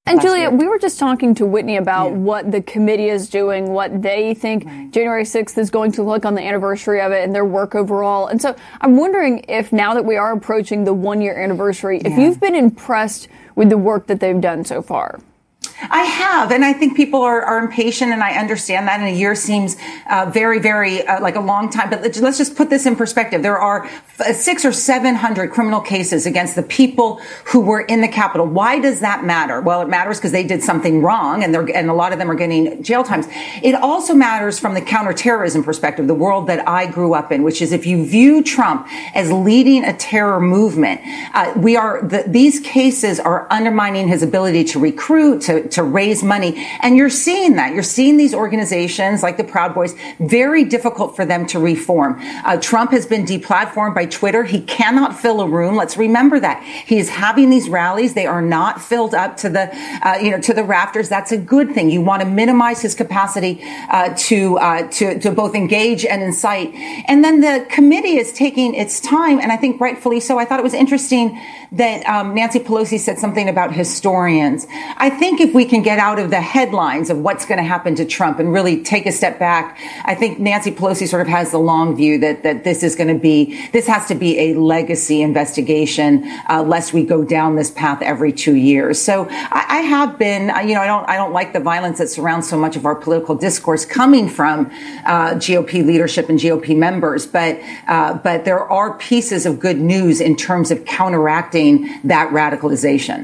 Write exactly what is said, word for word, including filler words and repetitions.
And Julia, we were just talking to Whitney about yeah. what the committee is doing, what they think right. January sixth is going to look on the anniversary of it and their work overall. And so I'm wondering if now that we are approaching the one-year anniversary, yeah. if you've been impressed with the work that they've done so far. I have, and I think people are, are impatient, and I understand that. And a year seems uh, very, very uh, like a long time. But let's, let's just put this in perspective. There are f- six or seven hundred criminal cases against the people who were in the Capitol. Why does that matter? Well, it matters because they did something wrong, and they're and a lot of them are getting jail times. It also matters from the counterterrorism perspective, the world that I grew up in, which is if you view Trump as leading a terror movement, uh, we are the, these cases are undermining his ability to recruit, to to raise money. And you're seeing that. You're seeing these organizations like the Proud Boys, very difficult for them to reform. Uh, Trump has been deplatformed by Twitter. He cannot fill a room. Let's remember that. He is having these rallies. They are not filled up to the, uh, you know, to the rafters. That's a good thing. You want to minimize his capacity uh, to, uh, to, to both engage and incite. And then the committee is taking its time, and I think rightfully so. I thought it was interesting that um, Nancy Pelosi said something about historians. I think if we can get out of the headlines of what's going to happen to Trump and really take a step back, I think Nancy Pelosi sort of has the long view that that this is going to be, this has to be a legacy investigation, uh, lest we go down this path every two years. So I, I have been, you know, I don't, I don't like the violence that surrounds so much of our political discourse coming from uh, G O P leadership and G O P members, but uh, but there are pieces of good news in terms of counteracting that radicalization.